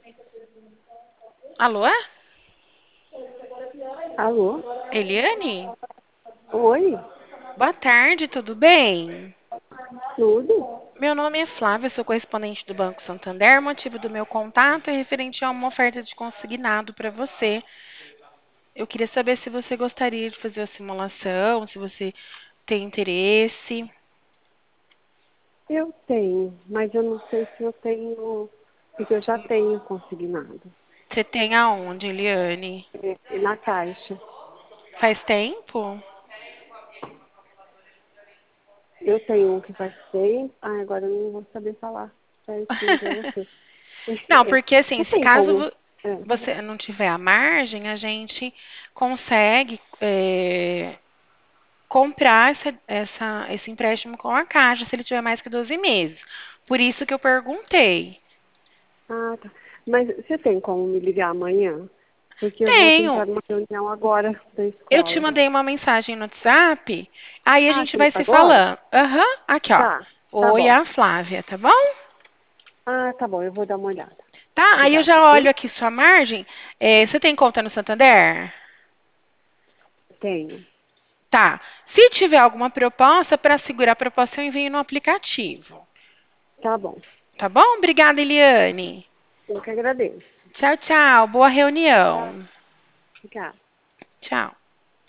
Alô? Alô? Eliane? Oi? Boa tarde, tudo bem? Tudo? Meu nome é Flávia, sou correspondente do Banco Santander. O motivo do meu contato é referente a uma oferta de consignado para você. Eu queria saber se você gostaria de fazer a simulação, se você tem interesse. Eu tenho, mas eu não sei se eu tenho, porque eu já tenho consignado. Você tem aonde, Eliane? E na caixa. Faz tempo? Eu tenho um que faz tempo. Ah, agora eu não vou saber falar certinho pra você. Não, porque assim, Você se tem caso como? É. você não tiver a margem, a gente consegue comprar esse empréstimo com a Caixa, se ele tiver mais que 12 meses. Por isso que eu perguntei. Ah, tá. Mas você tem como me ligar amanhã? Porque eu vou Tenho. tentar uma reunião agora da Eu te escola. mandei uma mensagem no WhatsApp, aí a Ah, gente vai se agora? falando. Aham, aqui, ó. Tá, tá Oi, é bom. a Flávia, tá bom? Ah, tá bom, eu vou dar uma olhada. Tá, aí eu Obrigada, já viu? olho aqui sua margem. Você tem conta no Santander? Tenho. Tá. Se tiver alguma proposta, para segurar a proposta, eu envio no aplicativo. Tá bom. Tá bom? Obrigada, Eliane. Eu que agradeço. Tchau, tchau. Boa Tá. reunião. Obrigada. Tchau.